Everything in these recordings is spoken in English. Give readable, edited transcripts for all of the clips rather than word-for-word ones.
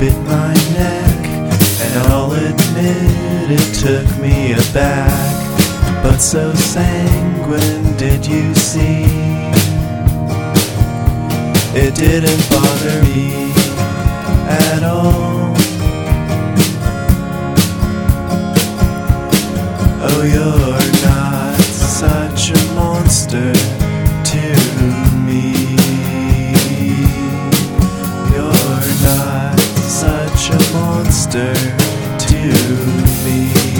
bit my neck, and I'll admit it took me aback. But so sanguine, did you see? It didn't bother me at all. Oh, you're not such a monster to me. You're not such a monster to me.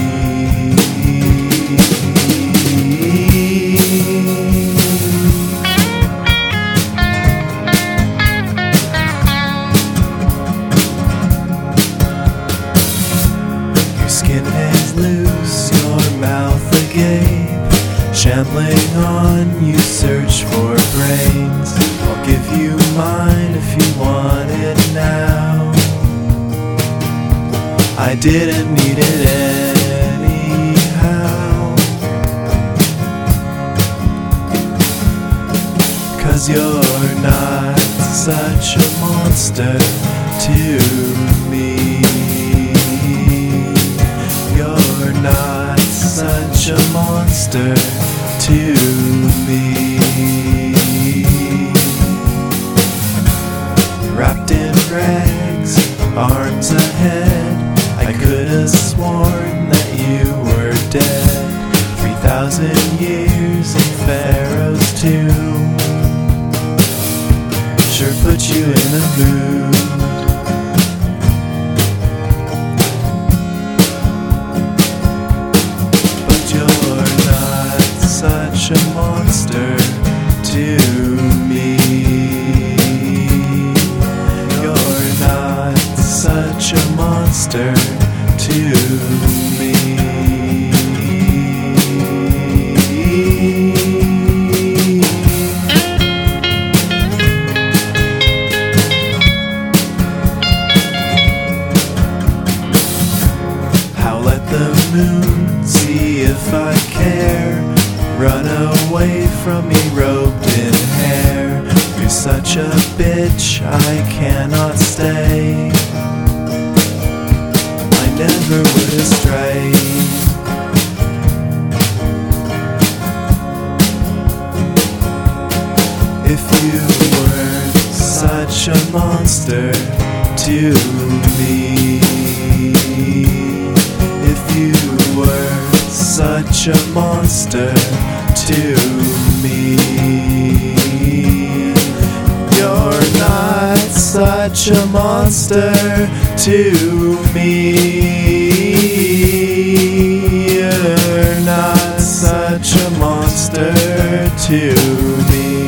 Your skin hangs loose, your mouth agape, shambling on, you search for brains. I'll give you mine if you want it now. I didn't need it anyhow. 'Cause you're not such a monster to me. You're not such a monster to me. Wrapped in rags, arms ahead, I could have sworn that you were dead. 3,000 years in Pharaoh's tomb sure put you in a mood. But you're not such a monster to me. You're not such a monster to me. Howl at the moon, see if I care. Run away from me robed in hair. You're such a bitch, I cannot stay. I never would have strayed. If you weren't such a monster to me. If you were such a monster to me. You're not such a monster to me. You're not such a monster to me.